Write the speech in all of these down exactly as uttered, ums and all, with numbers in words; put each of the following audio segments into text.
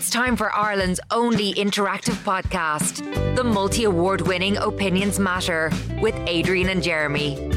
It's time for Ireland's only interactive podcast, the multi-award winning Opinions Matter with Adrian and Jeremy.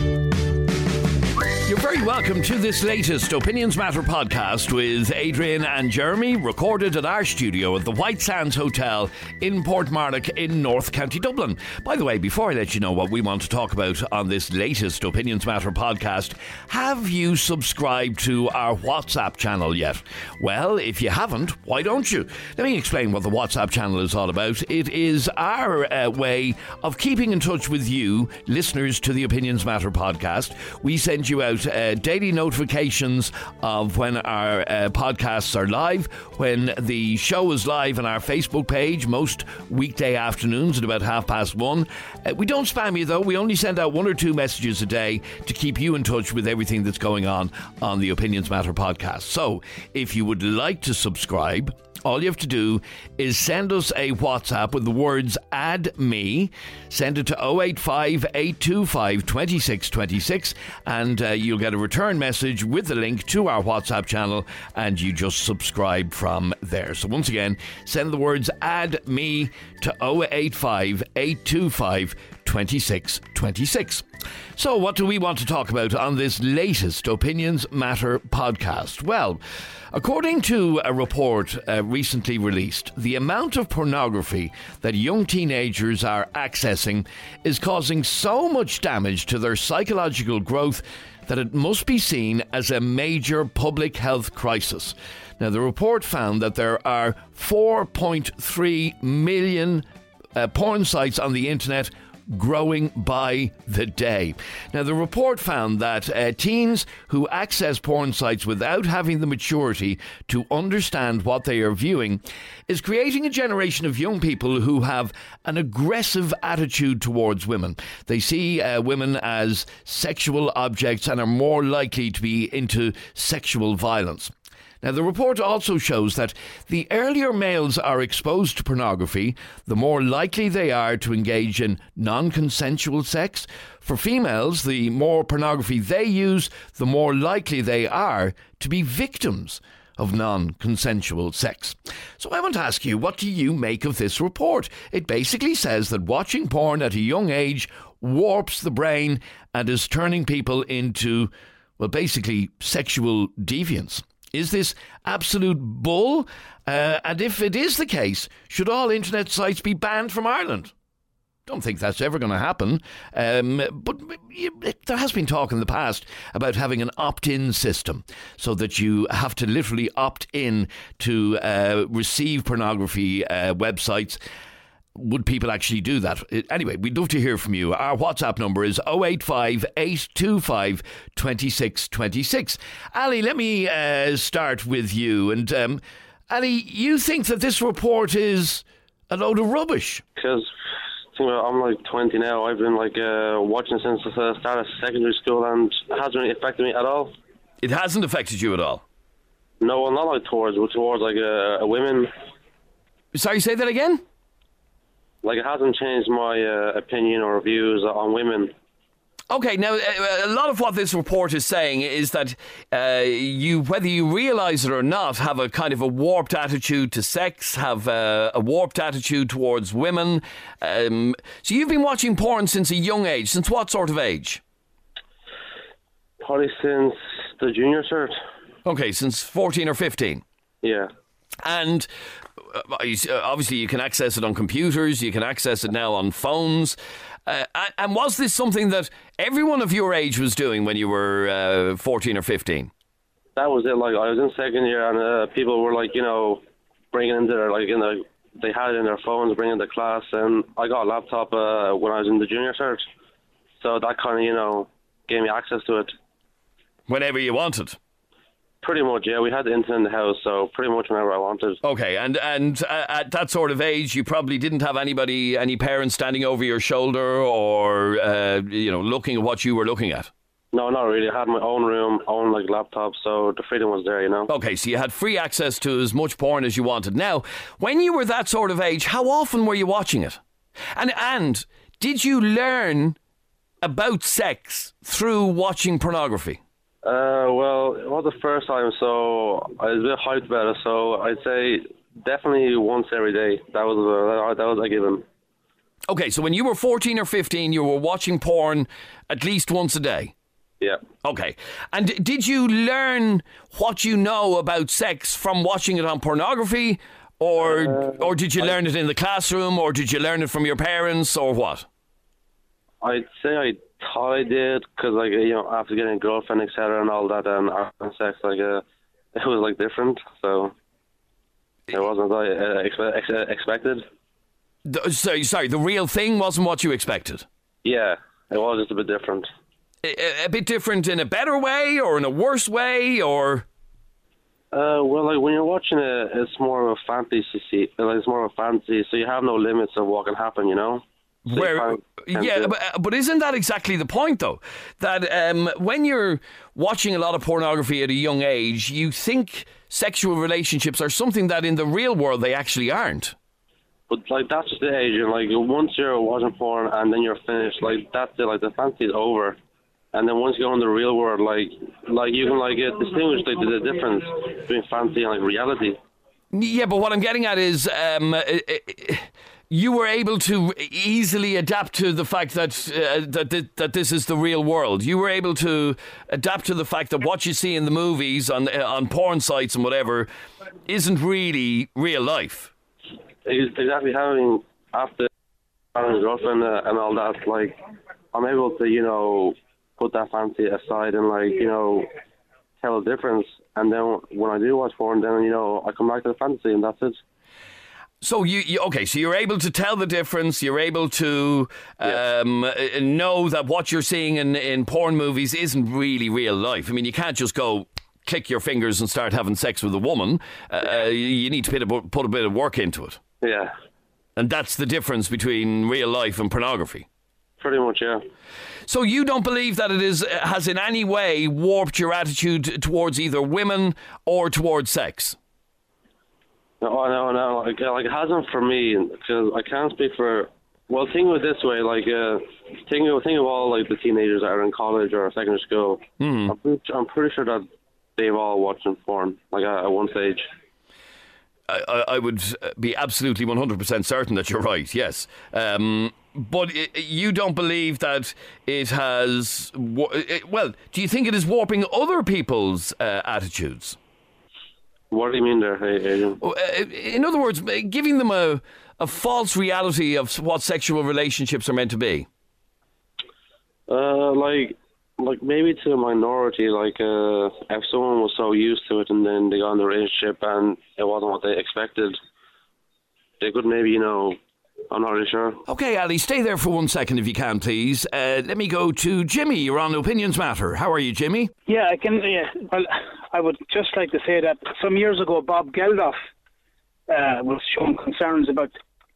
You're very welcome to this latest Opinions Matter podcast with Adrian and Jeremy, recorded at our studio at the White Sands Hotel in Portmarnock in North County Dublin. By the way, before I let you know what we want to talk about on this latest Opinions Matter podcast, have you subscribed to our WhatsApp channel yet? Well, if you haven't, why don't you? Let me explain what the WhatsApp channel is all about. It is our uh, way of keeping in touch with you, listeners to the Opinions Matter podcast. We send you out Uh, daily notifications of when our uh, podcasts are live, when the show is live on our Facebook page most weekday afternoons at about half past one. Uh, we don't spam you though, we only send out one or two messages a day to keep you in touch with everything that's going on on the Opinions Matter podcast. So if you would like to subscribe, all you have to do is send us a WhatsApp with the words "add me." Send it to oh eight five, eight two five, two six two six and uh, you'll get a return message with the link to our WhatsApp channel, and you just subscribe from there. So once again, send the words "add me" to oh eight five, eight two five, two six two six. So what do we want to talk about on this latest Opinions Matter podcast? Well, according to a report uh, recently released, the amount of pornography that young teenagers are accessing is causing so much damage to their psychological growth that it must be seen as a major public health crisis. Now, the report found that there are four point three million uh, porn sites on the internet, growing by the day. Now, the report found that uh, teens who access porn sites without having the maturity to understand what they are viewing is creating a generation of young people who have an aggressive attitude towards women. They see uh, women as sexual objects and are more likely to be into sexual violence. Now, the report also shows that the earlier males are exposed to pornography, the more likely they are to engage in non-consensual sex. For females, the more pornography they use, the more likely they are to be victims of non-consensual sex. So I want to ask you, what do you make of this report? It basically says that watching porn at a young age warps the brain and is turning people into, well, basically sexual deviants. Is this absolute bull? Uh, and if it is the case, should all internet sites be banned from Ireland? Don't think that's ever going to happen. Um, but there has been talk in the past about having an opt-in system so that you have to literally opt in to uh, receive pornography uh, websites. Would people actually do that? Anyway, we'd love to hear from you. Our WhatsApp number is oh eight five, eight two five, two six two six. Ali, let me uh, start with you. And um, Ali, you think that this report is a load of rubbish? Because you know, I'm like twenty now. I've been like uh, watching since the start of secondary school, and it hasn't really affected me at all. It hasn't affected you at all? No, well, not like towards, but towards like uh, a women. Sorry, say that again? Like, it hasn't changed my uh, opinion or views on women. Okay, now, a lot of what this report is saying is that uh, you, whether you realise it or not, have a kind of a warped attitude to sex, have a, a warped attitude towards women. Um, so you've been watching porn since a young age. Since what sort of age? Probably since the junior cert. Okay, since fourteen or fifteen? Yeah. And obviously you can access it on computers, you can access it now on phones. Uh, and was this something that everyone of your age was doing when you were uh, fourteen or fifteen? That was it. Like, I was in second year, and uh, people were like, you know, bringing into their, like, in the, they had it in their phones, bringing to class, and I got a laptop uh, when I was in the junior cert. So that kind of, you know, gave me access to it. Whenever you wanted? Pretty much, yeah. We had the internet in the house, so pretty much whenever I wanted. Okay, and and uh, at that sort of age, you probably didn't have anybody, any parents standing over your shoulder or, uh, you know, looking at what you were looking at? No, not really. I had my own room, own, like, laptop, so the freedom was there, you know. Okay, so you had free access to as much porn as you wanted. Now, when you were that sort of age, how often were you watching it? And And did you learn about sex through watching pornography? Uh, well, it was the first time, so I was a bit hyped about it, so I'd say definitely once every day. That was uh, that was a given. Okay, so when you were fourteen or fifteen, you were watching porn at least once a day? Yeah. Okay. And d- did you learn what you know about sex from watching it on pornography? Or uh, or did you I, learn it in the classroom? Or did you learn it from your parents? Or what? I'd say I thought I did, because, like, you know, after getting a girlfriend, et cetera, and all that, and after sex, like, uh, it was, like, different. So it wasn't what I uh, expe- ex- expected. The, so, sorry, the real thing wasn't what you expected? Yeah, it was just a bit different. A, a bit different in a better way or in a worse way, or? Uh, well, like when you're watching it, it's more of a fantasy. Like, it's more of a fantasy, so you have no limits of what can happen. You know. So Where, yeah, but, but isn't that exactly the point, though? That um, when you're watching a lot of pornography at a young age, you think sexual relationships are something that in the real world they actually aren't. But, like, that's just the age. And, like, once you're watching porn and then you're finished, like, that's it. Like, the fantasy is over. And then once you go in the real world, like, like you can, like, uh, distinguish, like, the, the difference between fantasy and, like, reality. Yeah, but what I'm getting at is um, uh, uh, you were able to easily adapt to the fact that, uh, that th- that this is the real world. You were able to adapt to the fact that what you see in the movies, on uh, on porn sites and whatever, isn't really real life. Exactly. Having, after having a girlfriend uh, and all that, like, I'm able to, you know, put that fantasy aside and, like, you know, tell the difference. And then when I do watch porn, then, you know, I come back to the fantasy and that's it. So you, you okay? So you're able to tell the difference. You're able to um, yes. know that what you're seeing in, in porn movies isn't really real life. I mean, you can't just go click your fingers and start having sex with a woman. Uh, you need to put a, put a bit of work into it. Yeah. And that's the difference between real life and pornography. Pretty much, yeah. So you don't believe that it is has in any way warped your attitude towards either women or towards sex? No, no, no. Like, like it hasn't for me, because I can't speak for. Well, think of it this way: like, uh, think of think of all like the teenagers that are in college or secondary school. Mm. I'm, pretty, I'm pretty sure that they've all watched porn, like at, at one stage. I, I would be absolutely one hundred percent certain that you're right. Yes. Um, But it, you don't believe that it has... Well, do you think it is warping other people's uh, attitudes? What do you mean there, Adrian? In other words, giving them a, a false reality of what sexual relationships are meant to be? Uh, like, like maybe to a minority, like uh, if someone was so used to it and then they got in a relationship and it wasn't what they expected, they could maybe, you know... I'm not really sure. Okay, Ali, stay there for one second if you can, please. Uh, let me go to Jimmy. You're on Opinions Matter. How are you, Jimmy? Yeah, I can. Yeah, well, I would just like to say that some years ago, Bob Geldof uh, was showing concerns about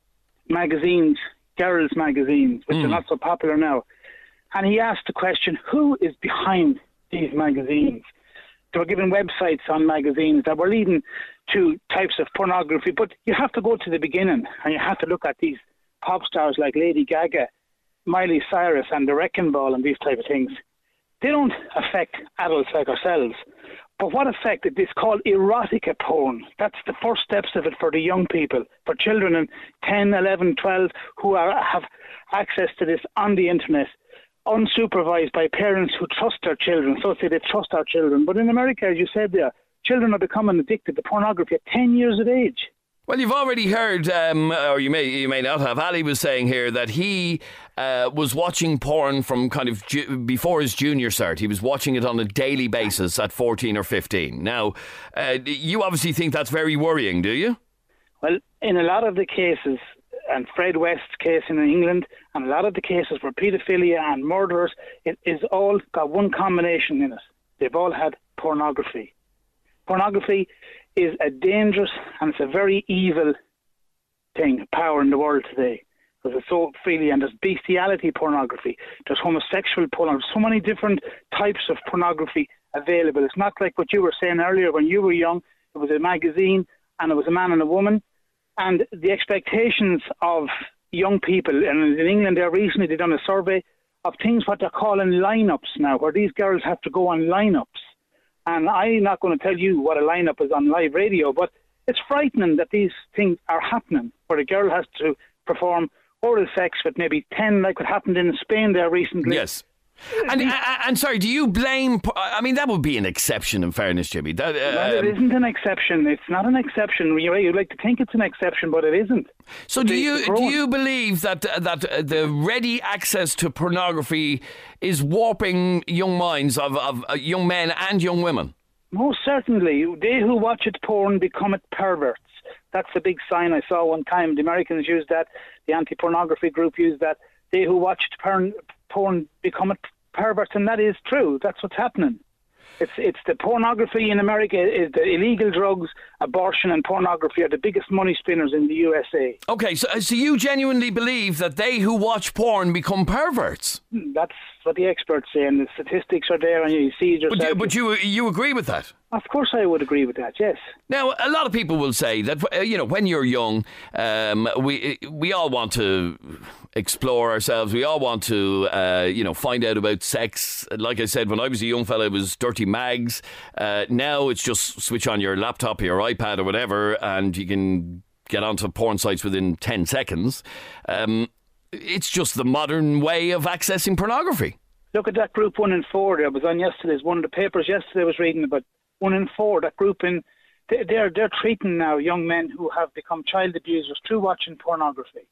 magazines, girls' magazines, which mm. are not so popular now. And he asked the question, who is behind these magazines? They were given websites on magazines that were leading to types of pornography, but you have to go to the beginning and you have to look at these pop stars like Lady Gaga, Miley Cyrus and the Wrecking Ball and these type of things. They don't affect adults like ourselves, but what affect it is called erotica porn. That's the first steps of it for the young people, for children in ten, eleven, twelve who are, have access to this on the internet, unsupervised by parents who trust their children, so say they trust our children. But in America, as you said there, children are becoming addicted to pornography at ten years of age. Well, you've already heard, um, or you may you may not have, Ali was saying here that he uh, was watching porn from kind of ju- before his junior cert. He was watching it on a daily basis at fourteen or fifteen. Now, uh, you obviously think that's very worrying, do you? Well, in a lot of the cases, and Fred West's case in England, and a lot of the cases for paedophilia and murderers, it is all got one combination in it. They've all had pornography. Pornography is a dangerous and it's a very evil thing, power in the world today. Because it's so freely, and there's bestiality pornography, there's homosexual pornography, so many different types of pornography available. It's not like what you were saying earlier when you were young. It was a magazine and it was a man and a woman. And the expectations of young people, and in England there recently they've done a survey of things what they're calling lineups now, where these girls have to go on lineups. And I'm not going to tell you what a lineup is on live radio, but it's frightening that these things are happening, where a girl has to perform oral sex with maybe ten, like what happened in Spain there recently. Yes. And, and, and sorry, do you blame... I mean, that would be an exception, in fairness, Jimmy. That, uh, well, it isn't an exception. It's not an exception. You're right, you'd like to think it's an exception, but it isn't. So do you do you believe that that the ready access to pornography is warping young minds of, of young men and young women? Most certainly. They who watch it porn become it perverts. That's a big sign I saw one time. The Americans used that. The anti-pornography group used that. They who watch it porn... porn become a pervert, and that is true. That's what's happening. It's it's the pornography in America, is the illegal drugs, abortion and pornography are the biggest money spinners in the U S A. Okay, so, so you genuinely believe that they who watch porn become perverts? That's what the experts say, and the statistics are there, and you see it yourself. But, you, but you, you agree with that? Of course I would agree with that, yes. Now, a lot of people will say that, you know, when you're young, um, we we all want to explore ourselves. We all want to, uh, you know, find out about sex. Like I said, when I was a young fella, it was dirty mags. Uh, now it's just switch on your laptop or your iPad or whatever, and you can get onto porn sites within ten seconds. Um, it's just the modern way of accessing pornography. Look at that group one in four there. I was on yesterday's, one of the papers yesterday I was reading about one in four, that group in, they're, they're treating now young men who have become child abusers through watching pornography.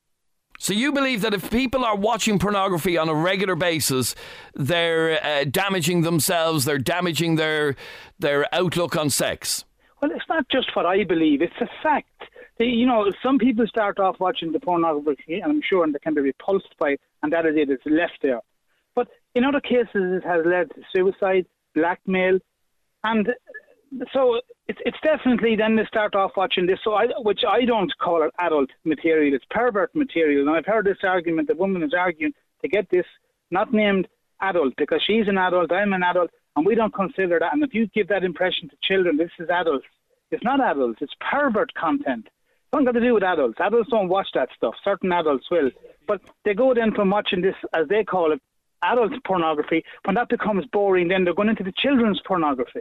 So you believe that if people are watching pornography on a regular basis, they're uh, damaging themselves, they're damaging their their outlook on sex? Well, it's not just what I believe, it's a fact. They, you know, some people start off watching the pornography, and I'm sure and they can be repulsed by it, and that is it, it's left there. But in other cases, it has led to suicide, blackmail, and so it's it's definitely then they start off watching this, so I, which I don't call it adult material, it's pervert material. And I've heard this argument, the woman is arguing to get this not named adult because she's an adult, I'm an adult, and we don't consider that. And if you give that impression to children, this is adult. It's not adults, it's pervert content. It's not got to do with adults. Adults don't watch that stuff. Certain adults will. But they go then from watching this, as they call it, adult pornography. When that becomes boring, then they're going into the children's pornography.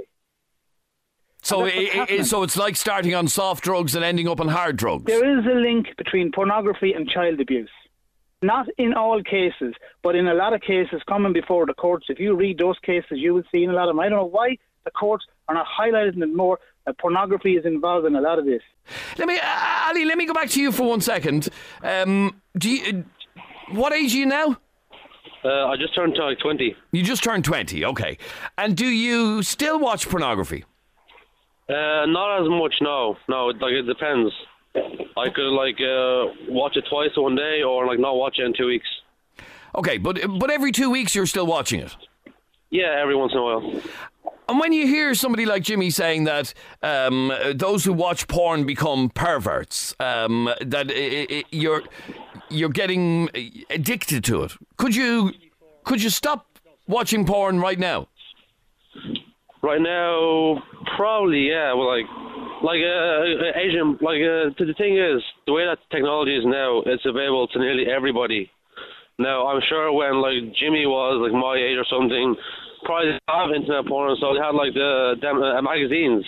So, it, it, so it's like starting on soft drugs and ending up on hard drugs. There is a link between pornography and child abuse. Not in all cases, but in a lot of cases coming before the courts. If you read those cases, you will see in a lot of them. I don't know why the courts are not highlighting it more. That pornography is involved in a lot of this. Let me, uh, Ali, let me go back to you for one second. Um, do you, uh, what age are you now? Uh, I just turned uh, twenty. You just turned twenty, okay. And do you still watch pornography? Uh, not as much, no. No, like it depends. I could like uh, watch it twice one day, or like not watch it in two weeks. Okay, but but every two weeks you're still watching it. Yeah, every once in a while. And when you hear somebody like Jimmy saying that um, those who watch porn become perverts, um, that it, it, you're you're getting addicted to it, could you could you stop watching porn right now? Right now, probably, yeah. Well, like, like uh, Asian, like uh, the thing is, the way that technology is now, it's available to nearly everybody. Now, I'm sure when like Jimmy was like my age or something, probably didn't have internet porn, so they had like the them, uh, magazines.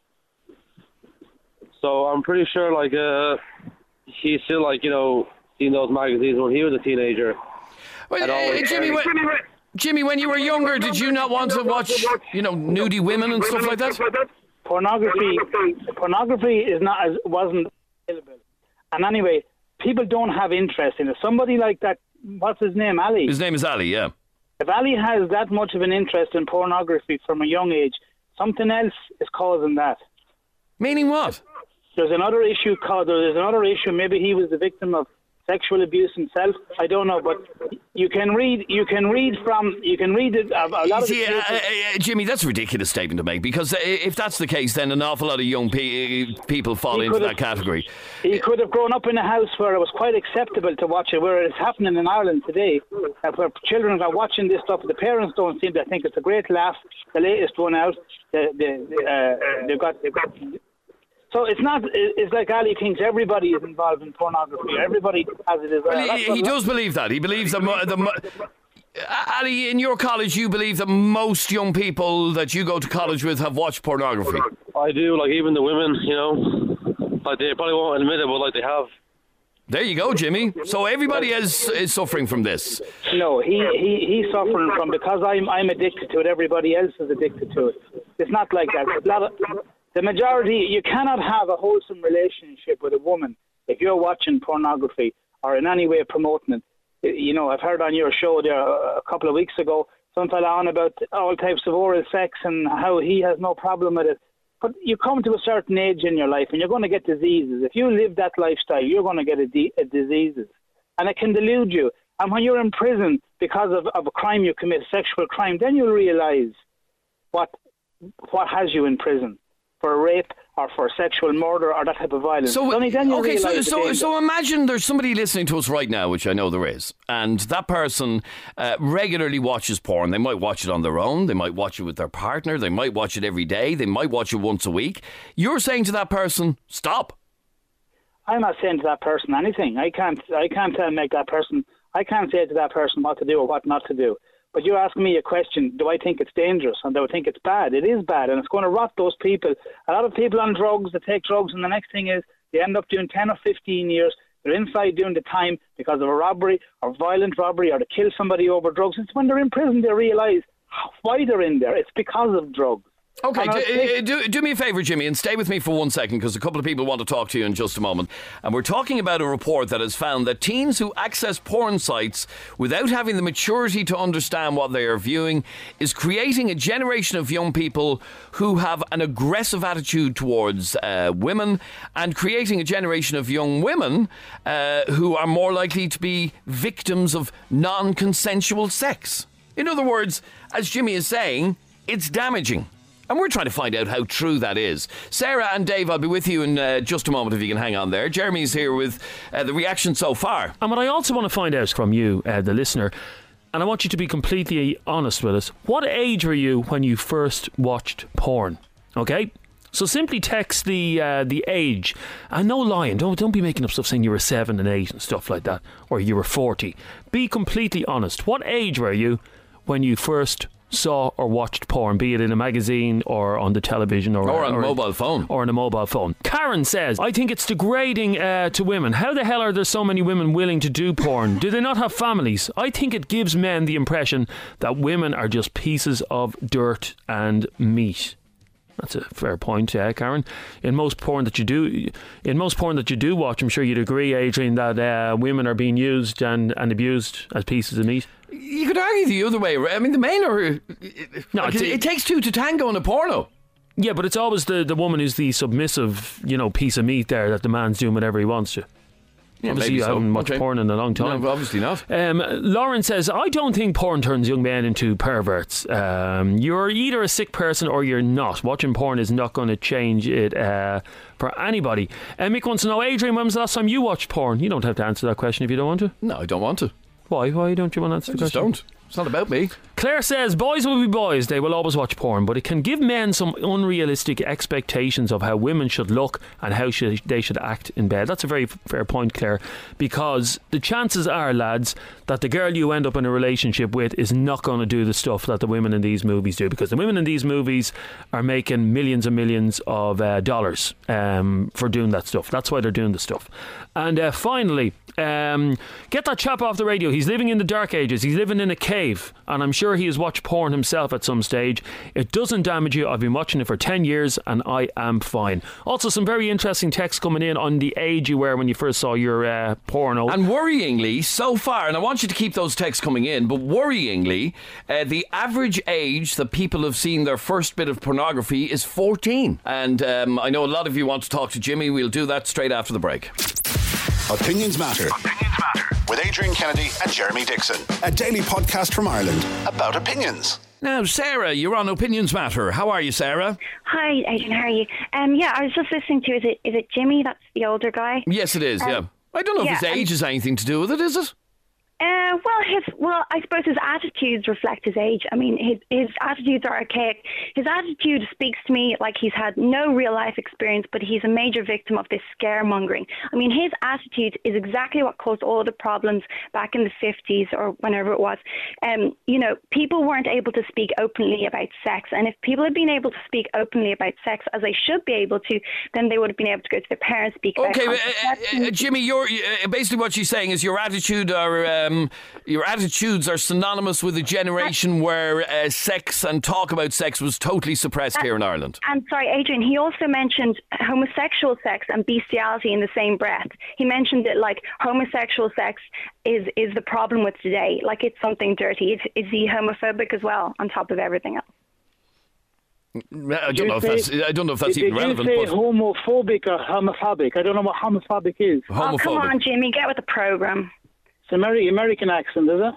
So I'm pretty sure like uh, he's still like you know seen those magazines when he was a teenager. Well, uh, Jimmy. When, Jimmy, when you were younger, did you not want to watch, you know, nudie women and stuff like that? Pornography, pornography is not as wasn't available, and anyway, people don't have interest in it. Somebody like that, what's his name, Ali? His name is Ali, yeah. If Ali has that much of an interest in pornography from a young age, something else is causing that. Meaning what? There's another issue called. There's another issue. Maybe he was the victim of sexual abuse himself. I don't know, but you can read. You can read from. You can read it. A, a lot of See, uh, uh, Jimmy, that's a ridiculous statement to make because if that's the case, then an awful lot of young pe- people fall into that category. He could have grown up in a house where it was quite acceptable to watch it, where it's happening in Ireland today, uh, where children are watching this stuff. The parents don't seem to think it's a great laugh. The latest one out, the, the, uh, they've got. They've got So it's not. It's like Ali thinks everybody is involved in pornography. Everybody has it as well. well he he does believe that. He believes that. The, Ali, in your college, you believe that most young people that you go to college with have watched pornography? I do, like even the women, you know, like they probably won't admit it, but like they have. There you go, Jimmy. So everybody is is suffering from this. No, he, he he's suffering from, because I'm I'm addicted to it. Everybody else is addicted to it. It's not like that. A lot of, the majority, you cannot have a wholesome relationship with a woman if you're watching pornography or in any way promoting it. You know, I've heard on your show there a couple of weeks ago some fella on about all types of oral sex and how he has no problem with it. But you come to a certain age in your life and you're going to get diseases. If you live that lifestyle, you're going to get a, de- a diseases. And it can delude you. And when you're in prison because of, of a crime you commit, sexual crime, then you'll realise what what has you in prison for rape or for sexual murder or that type of violence. So, only then you okay, so, realise so, so imagine there's somebody listening to us right now, which I know there is, and that person uh, regularly watches porn. They might watch it on their own, they might watch it with their partner, they might watch it every day, they might watch it once a week. You're saying to that person, stop. I'm not saying to that person anything. I can't I can't tell make that person, I can't say to that person what to do or what not to do. But you're asking me a question, do I think it's dangerous and do I think it's bad? It is bad, and it's going to rot those people. A lot of people on drugs, that take drugs, and the next thing is they end up doing ten or fifteen years. They're inside doing the time because of a robbery or violent robbery or to kill somebody over drugs. It's when they're in prison they realise why they're in there. It's because of drugs. Okay, do, do, do me a favour, Jimmy, and stay with me for one second, because a couple of people want to talk to you in just a moment. And we're talking about a report that has found that teens who access porn sites without having the maturity to understand what they are viewing is creating a generation of young people who have an aggressive attitude towards uh, women, and creating a generation of young women uh, who are more likely to be victims of non-consensual sex. In other words, as Jimmy is saying, it's damaging. And we're trying to find out how true that is. Sarah and Dave, I'll be with you in uh, just a moment if you can hang on there. Jeremy's here with uh, the reaction so far. And what I also want to find out from you, uh, the listener, and I want you to be completely honest with us, what age were you when you first watched porn? Okay? So simply text the uh, the age, and no lying. Don't don't be making up stuff saying you were seven and eight and stuff like that, or you were forty. Be completely honest. What age were you when you first saw or watched porn, be it in a magazine or on the television or, or on or a mobile phone or on a mobile phone? Karen says, I think it's degrading uh, to women. How the hell are there so many women willing to do porn? Do they not have families? I think it gives men the impression that women are just pieces of dirt and meat. That's a fair point, yeah, Karen. In most porn that you do, in most porn that you do watch, I'm sure you'd agree, Adrian, that uh, women are being used and, and abused as pieces of meat. You could argue the other way. I mean, the men are. No, like, it, it takes two to tango in a porno. Yeah, but it's always the, the woman who's the submissive, you know, piece of meat there that the man's doing whatever he wants to. Yeah, obviously, you so. haven't watched okay. porn in a long time. No, obviously not. Um, Lauren says, I don't think porn turns young men into perverts. Um, you're either a sick person or you're not. Watching porn is not going to change it uh, for anybody. Uh, Mick wants to know, Adrian, when was the last time you watched porn? You don't have to answer that question if you don't want to. No, I don't want to. Why? Why don't you want to answer I the just question? don't. It's not about me. Claire says, boys will be boys. They will always watch porn, but it can give men some unrealistic expectations of how women should look and how should they should act in bed. That's a very fair point, Claire, because the chances are, lads, that the girl you end up in a relationship with is not going to do the stuff that the women in these movies do, because the women in these movies are making millions and millions of uh, dollars um, for doing that stuff. That's why they're doing the stuff. And uh, finally, um, get that chap off the radio. He's living in the dark ages. He's living in a cave, and I'm sure he has watched porn himself at some stage. It doesn't damage you. I've been watching it for ten years and I am fine. Also, some very interesting texts coming in on the age you were when you first saw your uh, porno. And worryingly, so far, and I want you to keep those texts coming in, but worryingly, uh, the average age that people have seen their first bit of pornography is fourteen. And um, I know a lot of you want to talk to Jimmy. We'll do that straight after the break. Opinions Matter. Opinions Matter. With Adrian Kennedy and Jeremy Dixon. A daily podcast from Ireland about opinions. Now, Sarah, you're on Opinions Matter. How are you, Sarah? Hi, Adrian. How are you? Um, yeah, I was just listening to, is it is it Jimmy? That's the older guy? Yes, it is, um, yeah. I don't know yeah, if his age um, has anything to do with it, is it? Uh, well, his well, I suppose his attitudes reflect his age. I mean, his his attitudes are archaic. His attitude speaks to me like he's had no real life experience, but he's a major victim of this scaremongering. I mean, his attitude is exactly what caused all the problems back in the fifties or whenever it was. Um, you know, people weren't able to speak openly about sex, and if people had been able to speak openly about sex as they should be able to, then they would have been able to go to their parents, speak about. Okay, uh, uh, Jimmy, your uh, basically what she's saying is your attitude or. Uh, Um, your attitudes are synonymous with a generation where uh, sex and talk about sex was totally suppressed uh, here in Ireland. And sorry, Adrian, he also mentioned homosexual sex and bestiality in the same breath. He mentioned it like homosexual sex is, is the problem with today, like it's something dirty. Is, is he homophobic as well, on top of everything else? I don't know if that's. I don't know if that's even relevant. Did you say homophobic or homophobic? I don't know what homophobic is. Homophobic. Oh, come on, Jimmy, get with the program. It's an Ameri- American accent, is it?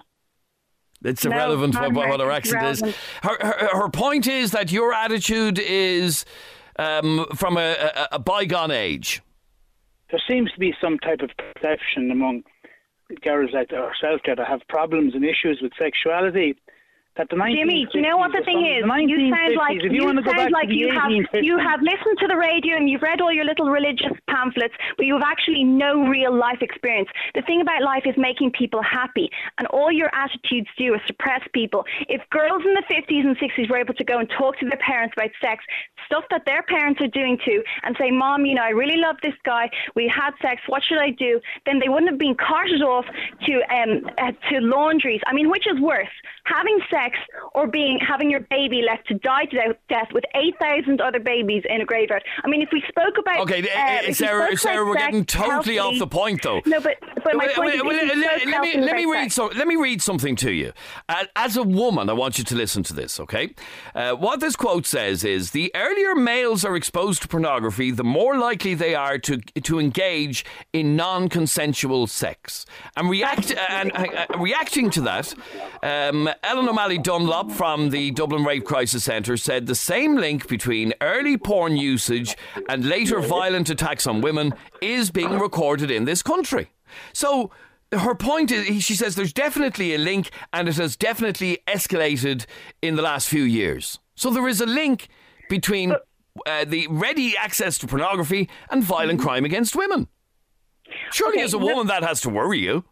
It's No, irrelevant not what, what her American, accent is. relevant. Her, her, her point is that your attitude is um, from a, a, a bygone age. There seems to be some type of perception among girls like ourselves that have problems and issues with sexuality. That the Jimmy, do you know what the thing is? You sound like if you, you, want to go sound back like to the you have eighteen fifties, you have listened to the radio and you've read all your little religious pamphlets, but you have actually no real life experience. The thing about life is making people happy, and all your attitudes do is suppress people. If girls in the fifties and sixties were able to go and talk to their parents about sex, stuff that their parents are doing too, and say, "Mom, you know, I really love this guy. We had sex. What should I do?" Then they wouldn't have been carted off to um uh, to laundries. I mean, which is worse, having sex or being having your baby left to die to death with eight thousand other babies in a graveyard? I mean, if we spoke about okay, uh, uh, Sarah, Sarah, we're getting totally off the point, though. No, but but my Wait, point wait, is, wait, if we let, spoke let me healthily let me about read sex- so let me read something to you. Uh, as a woman, I want you to listen to this. Okay, uh, what this quote says is: the earlier males are exposed to pornography, the more likely they are to to engage in non-consensual sex. And react and uh, uh, reacting to that, um, Ellen O'Malley Dunlop from the Dublin Rape Crisis Centre said the same link between early porn usage and later violent attacks on women is being recorded in this country. So her point is, she says there's definitely a link, and it has definitely escalated in the last few years. So there is a link between uh, the ready access to pornography and violent crime against women. Surely Okay, as a look- woman that has to worry you.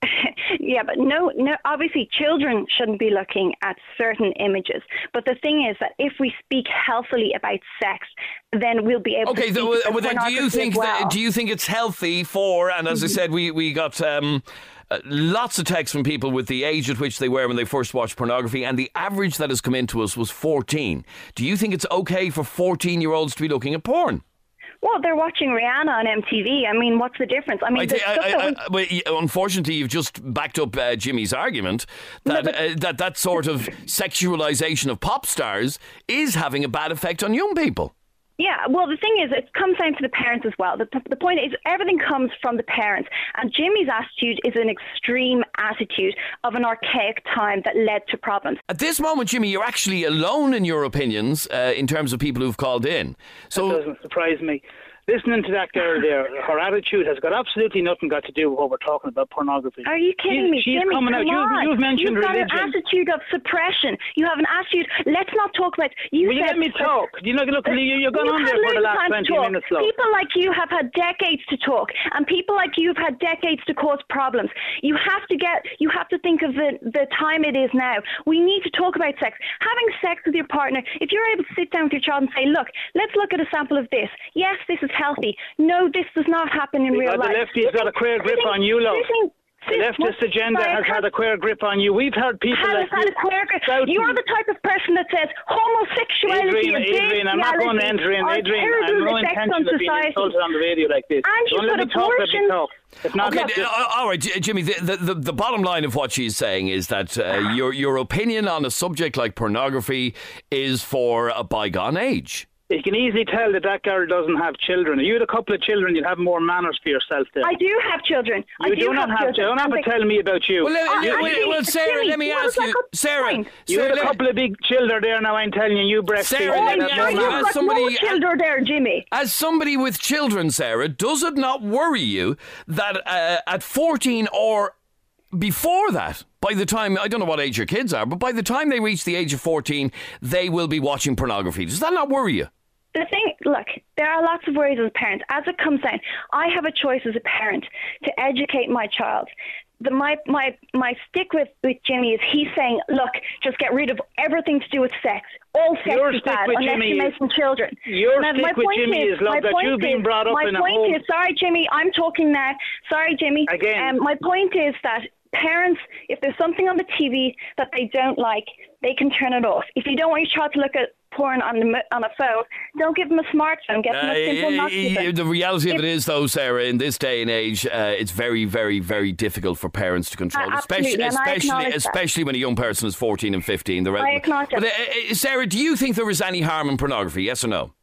Yeah, but no, no. Obviously, children shouldn't be looking at certain images. But the thing is that if we speak healthily about sex, then we'll be able Okay, to. so, speak uh, about then do you pornography think as well. that, do you think it's healthy for? And as I said, we we got um, uh, lots of texts from people with the age at which they were when they first watched pornography, and the average that has come into us was fourteen. Do you think it's okay for fourteen-year-olds to be looking at porn? Well, they're watching Rihanna on M T V. I mean, what's the difference? I mean, I the thi- I- stuff I- that we- I- but y- unfortunately, you've just backed up uh, Jimmy's argument that, No, but- uh, that that sort of sexualisation of pop stars is having a bad effect on young people. Yeah, well, the thing is, it comes down to the parents as well. The, the point is, everything comes from the parents. And Jimmy's attitude is an extreme attitude of an archaic time that led to problems. At this moment, Jimmy, you're actually alone in your opinions uh, in terms of people who've called in. So That doesn't surprise me. Listening to that girl there, her attitude has got absolutely nothing got to do with what we're talking about, pornography. Are you kidding me, she's, she's Jimmy? coming come out. You, on. you've mentioned You've got religion. an attitude of suppression. You have an attitude. Let's not talk about. You Will you said, let me talk? You know, look, you, you've gone You've on had there for the loads of last time to twenty talk. minutes, love. People like you have had decades to talk, and people like you have had decades to cause problems. You have to get. You have to think of the the time it is now. We need to talk about sex. Having sex with your partner. If you're able to sit down with your child and say, "Look, let's look at a sample of this. Yes, this is healthy. No, this does not happen in real the life." lefty's got a queer grip on you, love. The leftist agenda has had a queer grip on you. We've heard people Has like had a queer grip. shouting. You're the type of person that says homosexuality Adrian, and Adrian, I'm not going to enter in. Adrian, I have no intention of being insulted on the radio like this. And Don't you've let got me talk, let me abortion. talk. It's not Okay, like this. uh, all right, J- Jimmy. The, the the bottom line of what she's saying is that uh, your your opinion on a subject like pornography is for a bygone age. You can easily tell that that girl doesn't have children. If you had a couple of children, you'd have more manners for yourself there. I do have children. You I do, do not have, children. to. Don't have to And they- tell me about you. Well, let, I- you- I well, think- well, Sarah, Jimmy, let me what ask was you, that Sarah. point? You Sarah, had a let- couple of big children there now, I'm telling you, you breastfeed. Sarah, Oh, let and me that's ask no you, you've manners. as got somebody- no children there, Jimmy. As somebody with children, Sarah, does it not worry you that uh, at fourteen or before that, by the time, I don't know what age your kids are, but by the time they reach the age of fourteen, they will be watching pornography. Does that not worry you? The thing, look, there are lots of worries as a parent. As it comes down, I have a choice as a parent to educate my child. The, my my my stick with, with Jimmy is he's saying, look, just get rid of everything to do with sex. All sex Your is stick bad with unless Jimmy you're is- making children. Your Now, stick my with point Jimmy is, love, my that point you've been is- brought up my in a point home. is, sorry, Jimmy, I'm talking now. Sorry, Jimmy. Again. Um, my point is that parents, if there's something on the T V that they don't like, they can turn it off. If you don't want your child to look at porn on the, mo- on a phone, don't give them a smartphone. Get them a simple Uh, Nokia. the reality of it is, though, Sarah, in this day and age, uh, it's very, very, very difficult for parents to control, Uh, especially, absolutely, and I especially, acknowledge that. especially when a young person is fourteen and fifteen. They're I acknowledge But that. uh, uh, Sarah, do you think there is any harm in pornography? Yes or no?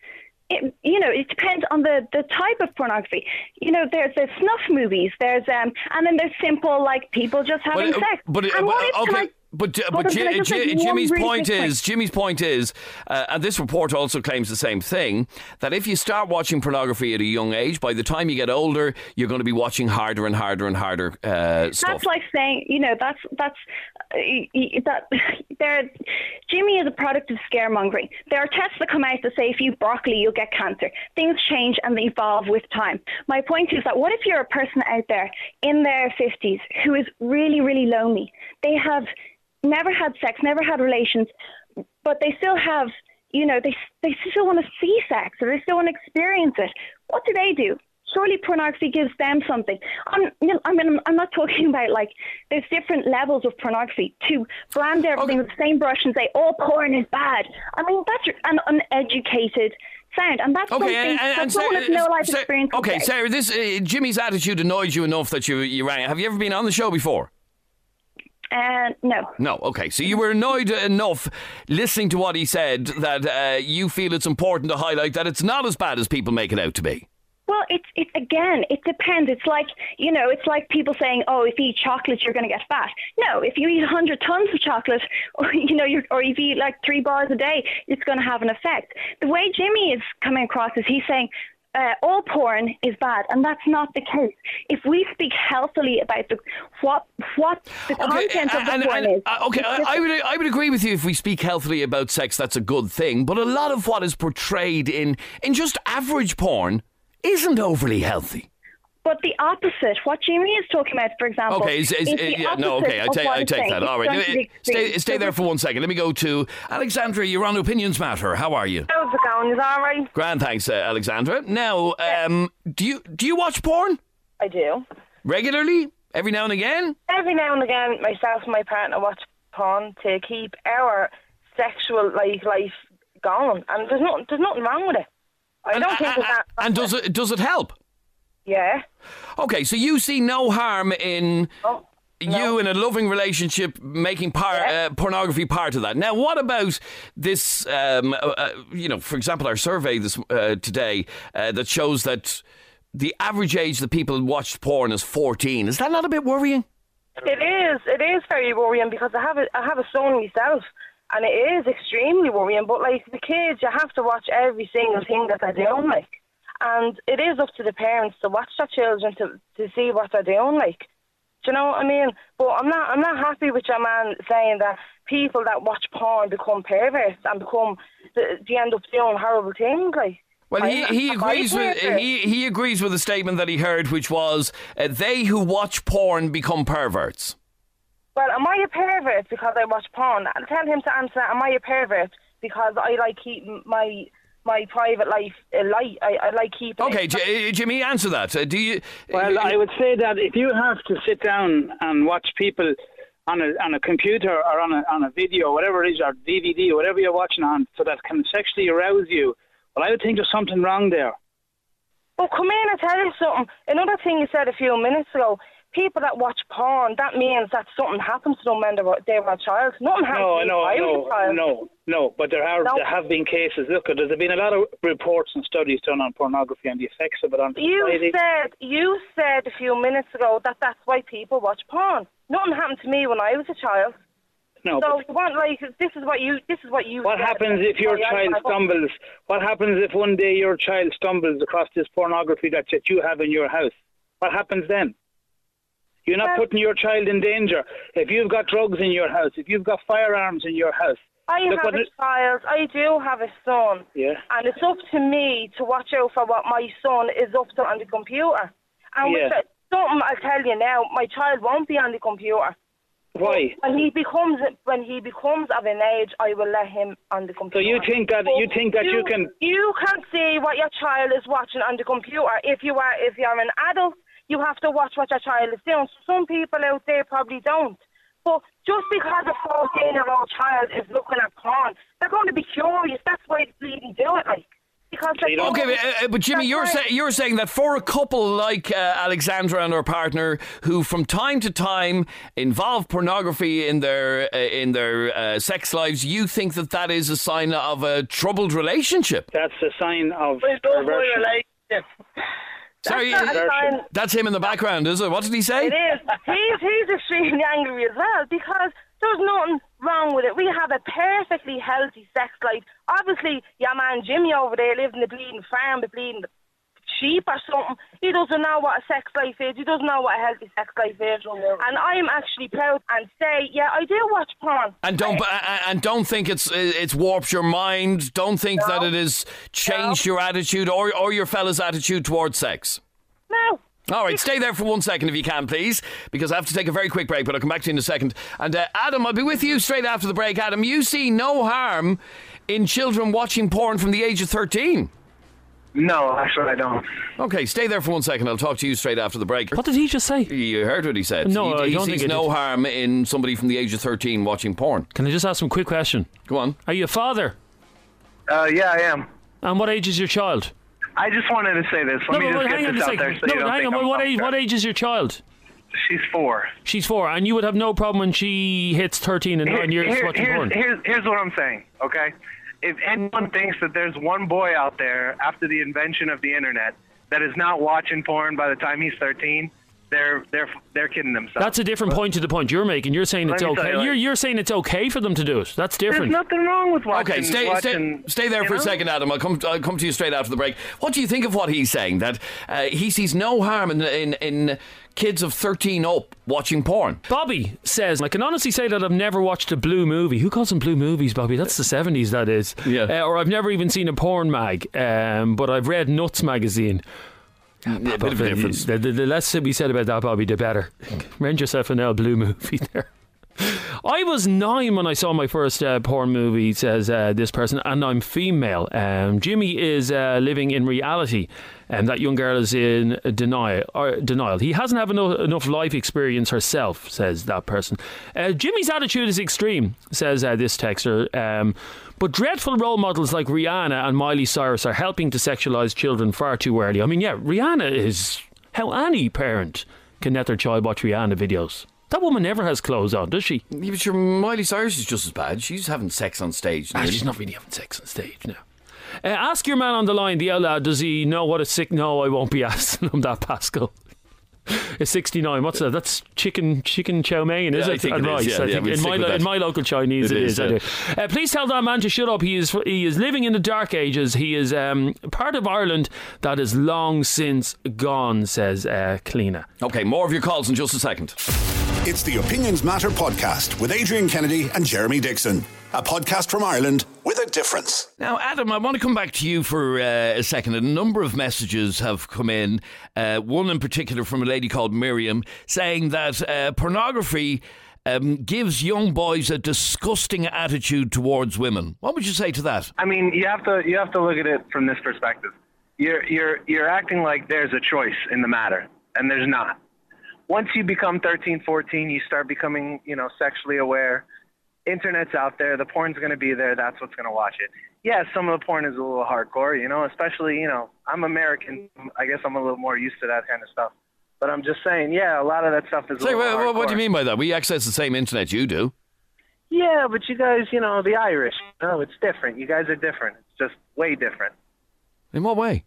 It, you know, it depends on the, the type of pornography. You know, there's there's snuff movies, there's um, and then there's simple like people just having But, uh, sex. but, uh, and but, what if, okay. can I- But uh, Hold but on, can I Ji- just make Ji- one Jimmy's really point quick is Jimmy's point is, uh, and this report also claims the same thing, that if you start watching pornography at a young age, by the time you get older, you're going to be watching harder and harder and harder uh, stuff. That's like saying, you know, that's that's uh, y- y- that. There, Jimmy is a product of scaremongering. There are tests that come out that say if you eat broccoli, you'll get cancer. Things change and they evolve with time. My point is that what if you're a person out there in their fifties who is really, really lonely? They have never had sex, never had relations, but they still have, you know, they they still want to see sex or they still want to experience it. What do they do? Surely pornography gives them something. I'm, you know, I mean, I'm not talking about like there's different levels of pornography. To brand everything Okay. with the same brush and say all porn is bad. I mean, that's an uneducated sound, and that's Okay, something and, and, that and someone Sarah, with no life Sarah- experience. okay, would say. Sarah, this uh, Jimmy's attitude annoyed you enough that you you rang. Have you ever been on the show before? Uh, no. No, okay. So you were annoyed enough listening to what he said that uh, you feel it's important to highlight that it's not as bad as people make it out to be. Well, it's it again. It depends. It's like you know, it's like people saying, "Oh, if you eat chocolate, you're going to get fat." No, if you eat a hundred tons of chocolate, or you know, you're, or if you eat like three bars a day, it's going to have an effect. The way Jimmy is coming across is he's saying. Uh, all porn is bad, and that's not the case. If we speak healthily about the what what the content of the and- porn and- is, uh, okay, I, I would I would agree with you if we speak healthily about sex, that's a good thing. But a lot of what is portrayed in in just average porn isn't overly healthy. But the opposite, what Jimmy is talking about, for example, Okay, is, is, is uh, the yeah, no, opposite okay, I of take what I I'm take saying. that. All It's right, going to the stay extreme. stay there for one second. Let me go to Alexandra. You're on Opinions Matter. How are you? How's it going? Is that all right? Grand, thanks, uh, Alexandra. Now, um, do you do you watch porn I do. regularly? Every now and again? Every now and again, myself and my partner watch porn to keep our sexual like life going, and there's not there's nothing wrong with it. I And, don't think and, that. and does it does it help? Yeah. Okay, so you see no harm in Oh, you in a loving relationship making par- Yeah. uh, pornography part of that. Now, what about this? Um, uh, uh, you know, for example, our survey this uh, today uh, that shows that the average age that people watch porn is fourteen. Is that not a bit worrying? It is. It is very worrying because I have a I have a son myself, and it is extremely worrying. But like the kids, you have to watch every single thing that they're doing, like, and it is up to the parents to watch their children to to see what they're doing, like. Do you know what I mean? But I'm not I'm not happy with your man saying that people that watch porn become perverts and become they end up doing horrible things, like. Well, he, I'm- he I'm agrees with pervert. he, he agrees with the statement that he heard, which was uh, they who watch porn become perverts. Well, am I a pervert because I watch porn? I'll tell him to answer, am I a pervert because I like keep my my private life uh, light? I, I like keeping Okay, it. J- uh, Jimmy, answer that. Uh, do you? Well, I would say that if you have to sit down and watch people on a on a computer or on a on a video, whatever it is, or D V D, or whatever you're watching on, so that can sexually arouse you, well, I would think there's something wrong there. Well, come in and tell you something. Another thing you said a few minutes ago, people that watch porn, that means that something happens to them when they were, they were a child. Nothing happened No, to me no, when I was no, a child. no, no. But there are No. there have been cases. Look, there's been a lot of reports and studies done on pornography and the effects of it on You society. said you said a few minutes ago that that's why people watch porn. Nothing happened to me when I was a child. No, So but you want like this is what you this is what you. what said. happens if your Oh, yeah, child I- stumbles? What happens if one day your child stumbles across this pornography that, that you have in your house? What happens then? You're not putting your child in danger. If you've got drugs in your house, if you've got firearms in your house. I look have a it, child. I do have a son. Yeah. And it's up to me to watch out for what my son is up to on the computer. And yeah. with something I'll tell you now, my child won't be on the computer. Why? When he becomes when he becomes of an age, I will let him on the computer. So you think that but you think that you, you can you can see what your child is watching on the computer. If you are if you're an adult, you have to watch what your child is doing. Some people out there probably don't. But just because a fourteen-year-old child is looking at porn, they're going to be curious. That's why they really do it, like. Because okay, but, uh, but Jimmy, you're, say, you're saying that for a couple like uh, Alexandra and her partner, who from time to time involve pornography in their uh, in their uh, sex lives, you think that that is a sign of a troubled relationship? That's a sign of perversion. Relationship. Sorry, that's, uh, that's him in the background, is it? What did he say? It is. He's he's extremely angry as well because there's nothing wrong with it. We have a perfectly healthy sex life. Obviously, your man Jimmy over there lives in the bleeding farm, the bleeding sheep or something. He doesn't know what a sex life is. He doesn't know what a healthy sex life is. And I'm actually proud and say, yeah, I do watch porn. And don't and don't think it's it's warped your mind. Don't think no. that it has changed no. your attitude or or your fella's attitude towards sex. No. All right, stay there for one second if you can, please, because I have to take a very quick break, but I'll come back to you in a second. And uh, Adam, I'll be with you straight after the break. Adam, you see no harm in children watching porn from the age of thirteen? No, actually I don't. Okay, stay there for one second. I'll talk to you straight after the break. What did he just say? You heard what he said. No, he, I he don't sees think no did. harm in somebody from the age of thirteen watching porn. Can I just ask him a quick question? Go on. Are you a father? Uh, yeah, I am. And what age is your child? I just wanted to say this. Let no, me just hang get on this a out second. there so no, you don't hang think on. I'm What age, upset. what age is your child? She's four. She's four. And you would have no problem when she hits thirteen and Here, nine years here, watching here's, porn? Here's, here's what I'm saying, okay? If anyone thinks that there's one boy out there after the invention of the internet that is not watching porn by the time he's thirteen, they're they're they're kidding themselves. That's a different point to the point you're making. You're saying it's okay. You, you're you're saying it's okay for them to do it. That's different. There's nothing wrong with watching. Okay, stay watching, stay, stay there for know? a second, Adam. I'll come I'll come to you straight after the break. What do you think of what he's saying? That uh, he sees no harm in in in kids of thirteen up watching porn. Bobby says, I can honestly say that I've never watched a blue movie. Who calls them blue movies, Bobby? That's the seventies, that is. Yeah. Uh, or I've never even seen a porn mag, um, but I've read Nuts magazine. Yeah, a bit of a difference. The, the, the less we said about that, Bobby, the better. Rent yourself an L blue movie there. I was nine when I saw my first uh, porn movie, says uh, this person, and I'm female. Um, Jimmy is uh, living in reality, and that young girl is in denial. Or denial. He hasn't had enough, enough life experience herself, says that person. Uh, Jimmy's attitude is extreme, says uh, this texter. Um, but dreadful role models like Rihanna and Miley Cyrus are helping to sexualise children far too early. I mean, yeah, Rihanna is how any parent can let their child watch Rihanna videos. That woman never has clothes on, does she? Yeah, but sure, Miley Cyrus is just as bad. She's having sex on stage. Ah, she's not really having sex on stage now. Uh, ask your man on the line, the outlaw, does he know what a sick... No, I won't be asking him that, Pascal. It's sixty-nine. What's that? That's chicken chicken chow mein, is yeah, it? I think and it rice. is, yeah, I yeah, think we'll in, my, with in my local Chinese, it, it is. is I yeah. do. Uh, please tell that man to shut up. He is he is living in the dark ages. He is um, part of Ireland that is long since gone, says uh, Cleena. Okay, more of your calls in just a second. It's the Opinions Matter podcast with Adrian Kennedy and Jeremy Dixon. A podcast from Ireland with a difference. Now, Adam, I want to come back to you for uh, a second. A number of messages have come in, uh, one in particular from a lady called Miriam, saying that uh, pornography um, gives young boys a disgusting attitude towards women. What would you say to that? I mean, you have to you have to look at it from this perspective. You're you're you're acting like there's a choice in the matter, and there's not. Once you become thirteen, fourteen, you start becoming, you know, sexually aware. Internet's out there. The porn's going to be there. That's what's going to watch it. Yeah, some of the porn is a little hardcore, you know, especially, you know, I'm American. I guess I'm a little more used to that kind of stuff. But I'm just saying, yeah, a lot of that stuff is a Say, little well, hardcore. What do you mean by that? We access the same internet you do. Yeah, but you guys, you know, the Irish, no, it's different. You guys are different. It's just way different. In what way?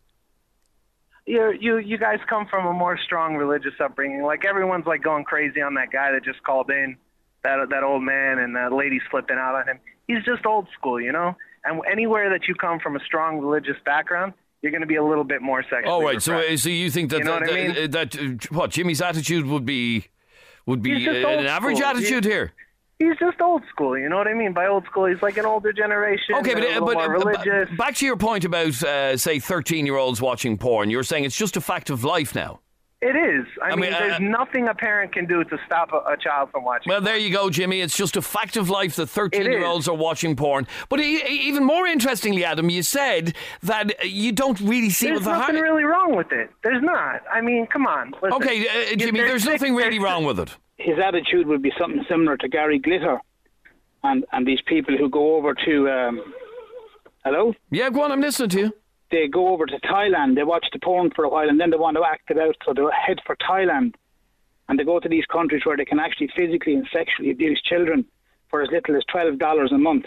You you you guys come from a more strong religious upbringing. Like, everyone's like going crazy on that guy that just called in, that that old man, and that lady's flipping out on him. He's just old school, you know? And anywhere that you come from a strong religious background, you're going to be a little bit more sexually Oh, right. repressed. So, so you think that, You know that, what I mean? that, that, uh, what, Jimmy's attitude would be would be He's just uh, old an average school. attitude He's- here. He's just old school, you know what I mean? By old school, he's like an older generation. Okay, but, a uh, little but more uh, b- religious. back to your point about, uh, say, thirteen-year-olds watching porn. You're saying it's just a fact of life now. It is. I, I mean, mean, there's uh, nothing a parent can do to stop a, a child from watching. Well, there you go, Jimmy. It's just a fact of life that It thirteen-year-olds is. are watching porn. But e- e- even more interestingly, Adam, you said that you don't really see There's what the nothing har- really wrong with it. There's not. I mean, come on. Listen. Okay, uh, You- Jimmy, there's six- nothing really there's- wrong with it. His attitude would be something similar to Gary Glitter, and and these people who go over to. Um, hello. Yeah, go on. I'm listening to you. They go over to Thailand. They watch the porn for a while, and then they want to act it out, so they head for Thailand. And they go to these countries where they can actually physically and sexually abuse children for as little as twelve dollars a month.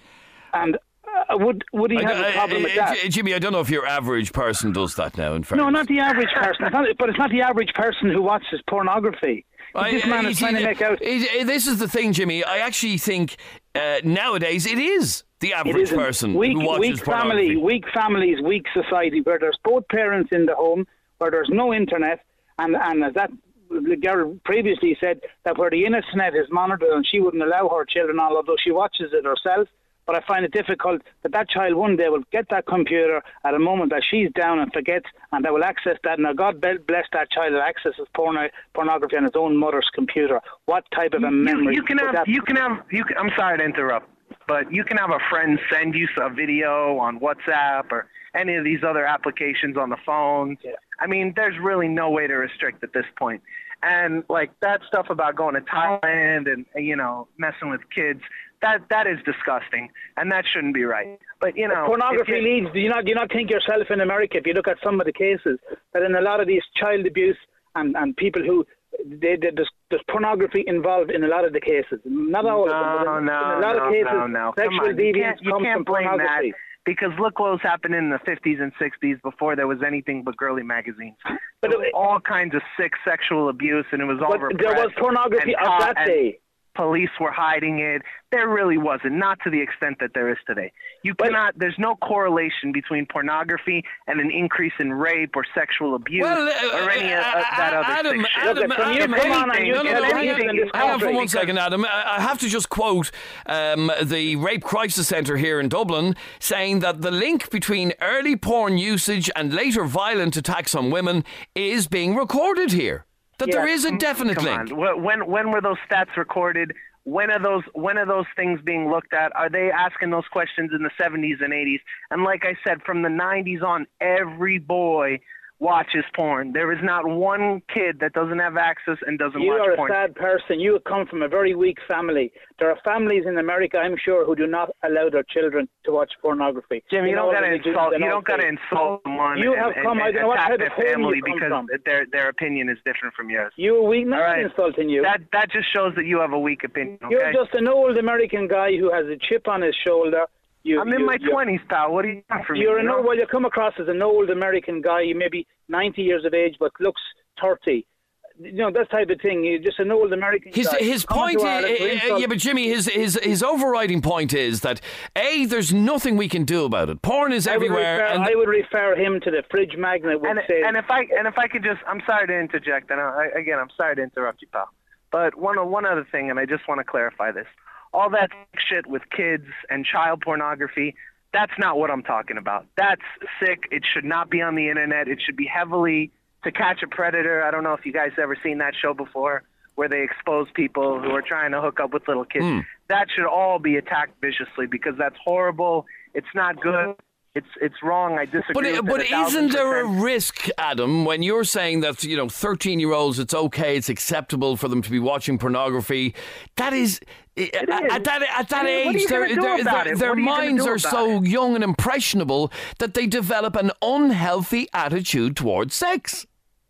And uh, would would he have I- a problem I- with that? J- Jimmy, I don't know if your average person does that now, in fact. No, not the average person. It's not, but it's not the average person who watches pornography. This man is trying to make out. It, it, this is the thing, Jimmy. I actually think uh, nowadays it is the It average isn't. person weak, who watches weak pornography. family, weak families, weak society, where there's both parents in the home, where there's no internet, and and as that Gareth previously said, that where the internet is monitored and she wouldn't allow her children on, although she watches it herself. But I find it difficult that that child one day will get that computer at a moment that she's down and forgets, and they will access that. Now, God bless that child that accesses porno, pornography on his own mother's computer. What type of a You, memory? you can would have. that You can have. You can, I'm sorry to interrupt, but you can have a friend send you a video on WhatsApp or any of these other applications on the phone. Yeah. I mean, there's really no way to restrict at this point. And like that stuff about going to Thailand and you know messing with kids, that that is disgusting, and that shouldn't be right. But you know, pornography if you- leads. Do you not do you not think yourself in America, if you look at some of the cases, that in a lot of these child abuse and, and people who they, they, there's, there's pornography involved in a lot of the cases. Not all no, of them, but in, no, in a lot no, of cases, no, no. Come sexual on. You deviance can't, you comes can't from blame that. pornography. Because look what was happening in the fifties and sixties before there was anything but girly magazines. But There was it- all kinds of sick sexual abuse, and it was all But repressed. there was pornography and of taught, that and day. Police were hiding it. There really wasn't, not to the extent that there is today. You cannot. There's no correlation between pornography and an increase in rape or sexual abuse Well, uh, or any uh, of uh, that other Adam, sick shit. Adam, Look, can you Adam, come on and anything- you no, no, tell no, anything hang in this hang on for country? one second, Adam. I I have to just quote um, the Rape Crisis Centre here in Dublin saying that the link between early porn usage and later violent attacks on women is being recorded here. That Yeah. there is a definite Come link. on. Wh- When when were those stats recorded? When are those when are those things being looked at? Are they asking those questions in the seventies and eighties? And like I said, from the nineties on, every boy watches porn. There is not one kid that doesn't have access and doesn't You watch are a porn. sad person. You come from a very weak family. There are families in America, I'm sure, who do not allow their children to watch pornography. Jim, you, know don't what gotta they do- insult. they You know don't gotta they- insult someone. You and, have and, come- I and don't know what attack type their of home family you come because from. their their opinion is different from yours. You're weak. Not All right. insulting you. That that just shows that you have a weak opinion. Okay? You're just an old American guy who has a chip on his shoulder. You, I'm in you, my you're- twenties, pal. What do you want from me? You're you an know? old, well, you come across as an old American guy. You may be ninety years of age, but looks thirty. You know, that type of thing. You're just an old American His guy. his Come point to is, Ireland to uh, insult- yeah, but Jimmy, his his his overriding point is that A, there's nothing we can do about it. Porn is I would everywhere, refer- and I would refer him to the fridge magnet. Would And, say, and if I and if I could just, I'm sorry to interject, and I, again, I'm sorry to interrupt you, pal. But one one other thing, and I just want to clarify this: all that shit with kids and child pornography, that's not what I'm talking about. That's sick. It should not be on the internet. It should be heavily To Catch a Predator. I don't know if you guys ever seen that show before, where they expose people who are trying to hook up with little kids. Mm. That should all be attacked viciously because that's horrible. It's not good. It's it's wrong. I disagree. But, with it but a thousand isn't there a percent. risk, Adam, when you're saying that, you know, thirteen-year-olds, it's okay, it's acceptable for them to be watching pornography? That is, at, at that, at that I mean, what are age, you their, gonna do their, about their, it? their What are you gonna minds do are about so it? young and impressionable that they develop an unhealthy attitude towards sex.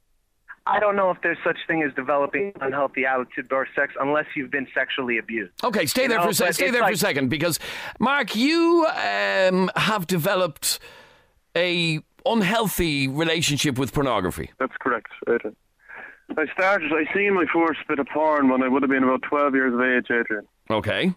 I don't know if there's such thing as developing unhealthy attitude towards sex unless you've been sexually abused. Okay, stay You there know, for a second. but Stay it's there for a like- second, because Mark, you um, have developed a unhealthy relationship with pornography. That's correct, Adrian. I started, I seen my first bit of porn when I would have been about twelve years of age, Adrian. Okay.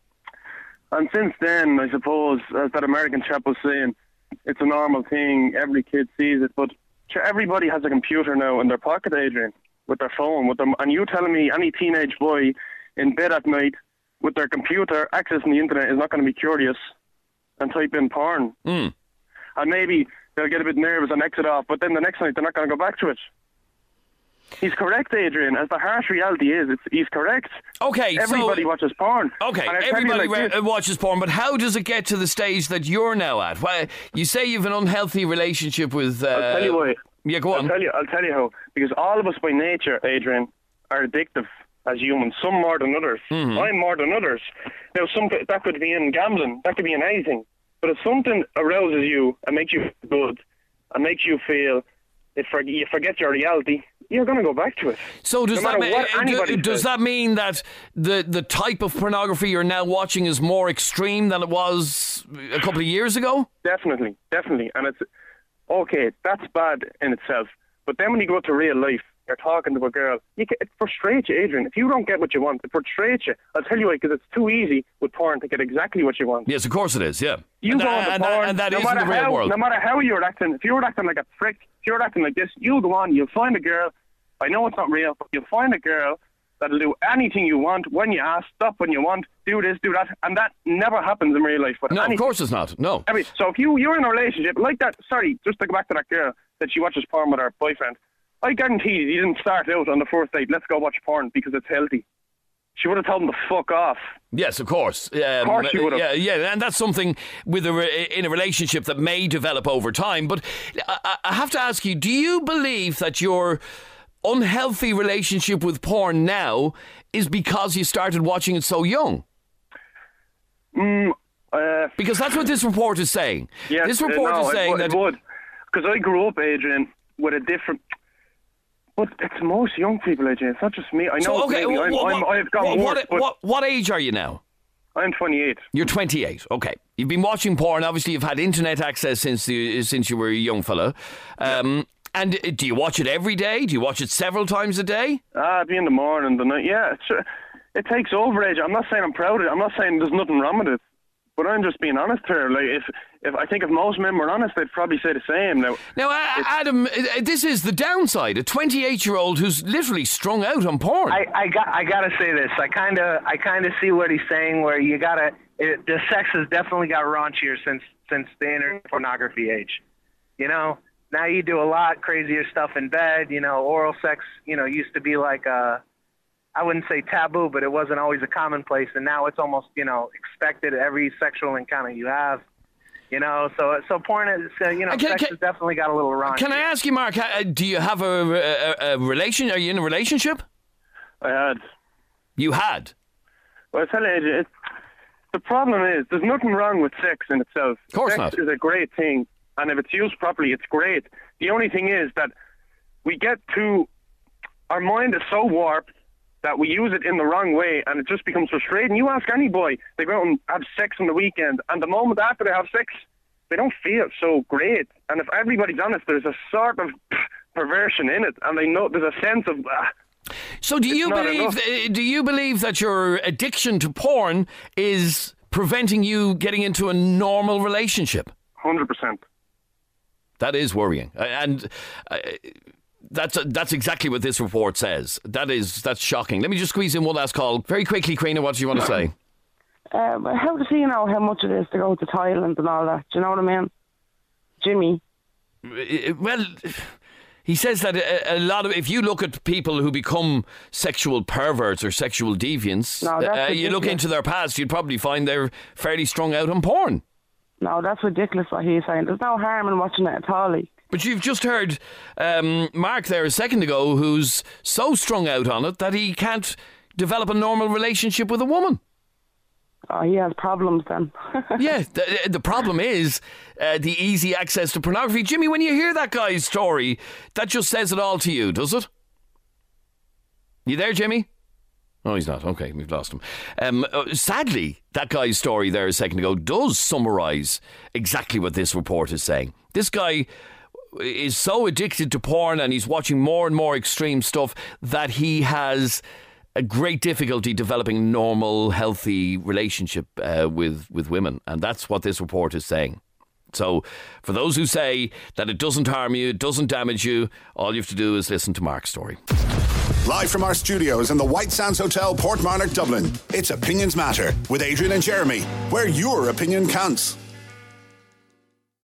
And since then, I suppose, as that American chap was saying, it's a normal thing. Every kid sees it. But sure, everybody has a computer now in their pocket, Adrian. with their phone, with them, and you telling me any teenage boy in bed at night with their computer accessing the internet is not going to be curious and type in porn. Mm. And maybe they'll get a bit nervous and exit off, but then the next night they're not going to go back to it. He's correct, Adrian. As the harsh reality is, it's, he's correct. Okay, everybody so, watches porn. Okay, and everybody like re- watches porn, but how does it get to the stage that you're now at? Well, you say you've an unhealthy relationship with... Uh, I'll tell you why. Yeah, go on. I'll tell you, I'll tell you how. Because all of us by nature, Adrian, are addictive as humans, some more than others. Mm-hmm. I'm more than others. Now, some that could be in gambling, that could be in anything. But if something arouses you and makes you feel good and makes you feel if you forget your reality, you're going to go back to it. So does no that mean, do, does says. that mean that the the type of pornography you're now watching is more extreme than it was a couple of years ago? Definitely, definitely. And it's okay, that's bad in itself. But then when you go to real life, you're talking to a girl, you get, it frustrates you, Adrian. If you don't get what you want, it frustrates you. I'll tell you why, because it's too easy with porn to get exactly what you want. Yes, of course it is, yeah. You and go that, on and, porn, that, and that no is in the real how, world. No matter how you're acting, if you're acting like a prick, if you're acting like this, you'll go on, you'll find a girl, I know it's not real, but you'll find a girl that'll do anything you want, when you ask, stop when you want, do this, do that, and that never happens in real life. But no, anything. Of course it's not, no. I mean, so if you, you're in a relationship like that, sorry, just to go back to that girl that she watches porn with her boyfriend, I guarantee you, he didn't start out on the first date, let's go watch porn because it's healthy. She would have told him to fuck off. Yes, of course. Um, of course she would have. Yeah, yeah, and that's something with a re- in a relationship that may develop over time. But I, I have to ask you, do you believe that your unhealthy relationship with porn now is because you started watching it so young? Mm, uh, because that's what this report is saying. Yes, this report uh, no, is saying it, that... It would. Because I grew up, Adrian, with a different... But it's most young people, Adrian. It's not just me. I know. So, okay, maybe I'm, what, I'm, I've got what, more. what, what, what age are you now? I'm twenty-eight. You're twenty-eight. Okay. You've been watching porn. Obviously, you've had internet access since you, since you were a young fella. Um, yeah. And do you watch it every day? Do you watch it several times a day? Ah, it'd be in the morning, the night. Yeah, it's, it takes over, Adrian. I'm not saying I'm proud of it. I'm not saying there's nothing wrong with it. But I'm just being honest here. Like, if, if I think if most men were honest, they'd probably say the same. Now, now, uh, Adam, uh, this is the downside. A twenty-eight-year-old who's literally strung out on porn. I, I got, I gotta say this. I kind of, I kind of see what he's saying. Where you gotta, it, the sex has definitely got raunchier since, since the internet pornography age. You know, now you do a lot crazier stuff in bed. You know, oral sex. You know, used to be like a. I wouldn't say taboo, but it wasn't always a commonplace, and now it's almost, you know, expected every sexual encounter you have, you know. So, so porn is, uh, you know, can, sex can, has definitely got a little wrong. Can I ask you, Mark? Do you have a, a, a relation? Are you in a relationship? I had. You had. Well, I tell you, it, the problem is there's nothing wrong with sex in itself. Of course sex not. Is a great thing, and if it's used properly, it's great. The only thing is that we get to our mind is so warped that we use it in the wrong way, and it just becomes frustrating. You ask any boy, they go out and have sex on the weekend, and the moment after they have sex, they don't feel so great. And if everybody's honest, there's a sort of perversion in it, and they know there's a sense of... Uh, so do you believe? Uh, do you believe that your addiction to porn is preventing you getting into a normal relationship? one hundred percent. That is worrying, and. Uh, That's that's exactly what this report says. That is that's shocking. Let me just squeeze in one last call very quickly. Karina, what do you want to say? Um, how does he know how much it is to go to Thailand and all that? Do you know what I mean, Jimmy? Well, he says that a, a lot of if you look at people who become sexual perverts or sexual deviants, no, that's uh, you look into their past, you'd probably find they're fairly strung out on porn. No, that's ridiculous what he's saying. There's no harm in watching it at all. But you've just heard um, Mark there a second ago who's so strung out on it that he can't develop a normal relationship with a woman. Oh, he has problems then. Yeah, the, the problem is uh, the easy access to pornography. Jimmy, when you hear that guy's story, that just says it all to you, does it? You there, Jimmy? Oh, he's not. Okay, we've lost him. Um, uh, sadly, that guy's story there a second ago does summarise exactly what this report is saying. This guy is so addicted to porn and he's watching more and more extreme stuff that he has a great difficulty developing normal, healthy relationship uh, with, with women. And that's what this report is saying. So for those who say that it doesn't harm you, it doesn't damage you, all you have to do is listen to Mark's story. Live from our studios in the White Sands Hotel, Portmarnock, Dublin, it's Opinions Matter with Adrian and Jeremy, where your opinion counts.